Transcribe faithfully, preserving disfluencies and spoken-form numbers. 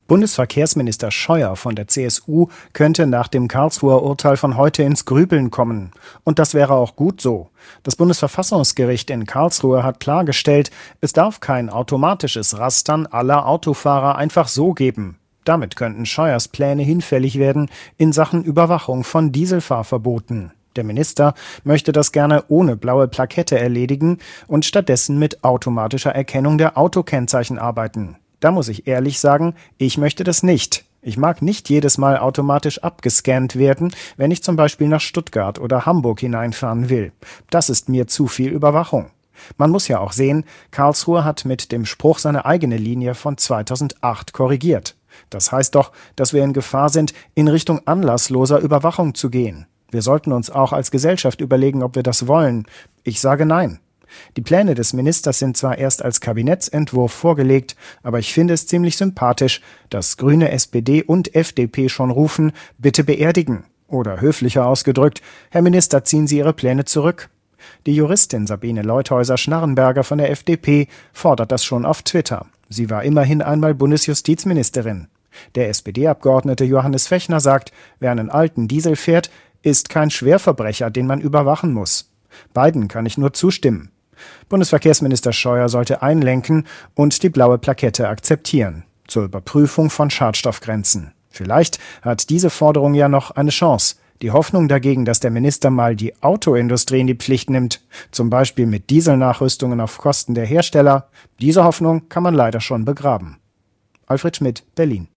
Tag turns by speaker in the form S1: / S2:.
S1: Bundesverkehrsminister Scheuer von der C S U könnte nach dem Karlsruher Urteil von heute ins Grübeln kommen. Und das wäre auch gut so. Das Bundesverfassungsgericht in Karlsruhe hat klargestellt, es darf kein automatisches Rastern aller Autofahrer einfach so geben. Damit könnten Scheuers Pläne hinfällig werden in Sachen Überwachung von Dieselfahrverboten. Der Minister möchte das gerne ohne blaue Plakette erledigen und stattdessen mit automatischer Erkennung der Autokennzeichen arbeiten. Da muss ich ehrlich sagen, ich möchte das nicht. Ich mag nicht jedes Mal automatisch abgescannt werden, wenn ich zum Beispiel nach Stuttgart oder Hamburg hineinfahren will. Das ist mir zu viel Überwachung. Man muss ja auch sehen, Karlsruhe hat mit dem Spruch seine eigene Linie von zweitausendacht korrigiert. Das heißt doch, dass wir in Gefahr sind, in Richtung anlassloser Überwachung zu gehen. Wir sollten uns auch als Gesellschaft überlegen, ob wir das wollen. Ich sage nein. Die Pläne des Ministers sind zwar erst als Kabinettsentwurf vorgelegt, aber ich finde es ziemlich sympathisch, dass Grüne, S P D und F D P schon rufen, bitte beerdigen. Oder höflicher ausgedrückt, Herr Minister, ziehen Sie Ihre Pläne zurück. Die Juristin Sabine Leuthäuser-Schnarrenberger von der F D P fordert das schon auf Twitter. Sie war immerhin einmal Bundesjustizministerin. Der S P D-Abgeordnete Johannes Fechner sagt, wer einen alten Diesel fährt, ist kein Schwerverbrecher, den man überwachen muss. Beiden kann ich nur zustimmen. Bundesverkehrsminister Scheuer sollte einlenken und die blaue Plakette akzeptieren, zur Überprüfung von Schadstoffgrenzen. Vielleicht hat diese Forderung ja noch eine Chance. Die Hoffnung dagegen, dass der Minister mal die Autoindustrie in die Pflicht nimmt, zum Beispiel mit Dieselnachrüstungen auf Kosten der Hersteller, diese Hoffnung kann man leider schon begraben. Alfred Schmidt, Berlin.